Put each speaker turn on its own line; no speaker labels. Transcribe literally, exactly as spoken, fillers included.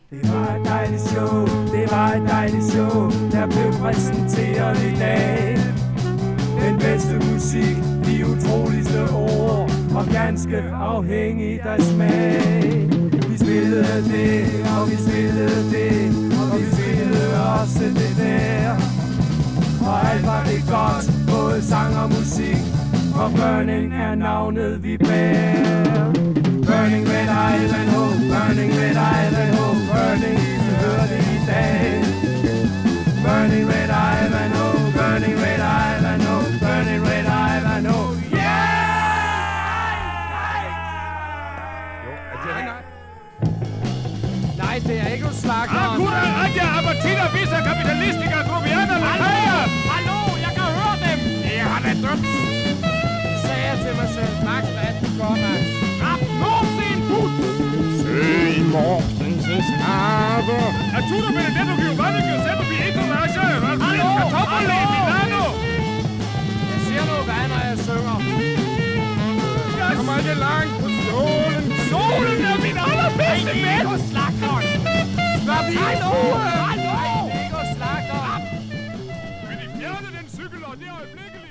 Det var et dejligt show, det var et dejligt show, der blev præsenteret i dag. Den bedste musik, de utroligste ord, og ganske afhængigt af smag. Vi spillede det, og vi spillede det, og vi spillede også det der. Og alt var det godt, både sang og musik, og Burning er navnet vi bærer. Burning Red Ivanhoe, Burning Red Ivanhoe, Burning, vi hører det i dag. Burning Red Ivanhoe, Burning Red Ivanhoe, Burning Red Ivanhoe, yeah!
Nej, det er ikke slagteren.
Ancora adia abortina visa kapitalistica groviana locale!
Hallo, jeg kan høre dem!
Det har det dømt!
Sagde jeg til mig selv, Max, hvad du gør, Max?
Rap nu sin put! Søg i Mortensens arve! Arturo Benedetto Giovanni Giuseppe Pietro Lascia!
Hallo,
Kartoffellæg Milano!
Jeg siger noget vand, når jeg synger.
Jeg kommer ikke langt på solen! Solen er min allerbedste ven!
Ej, Lego slagteren!
Slap i
Hallo!
uge!
Hallo! Lego slagteren!
Vil I fjerne den cykel, og det øjeblikkeligt?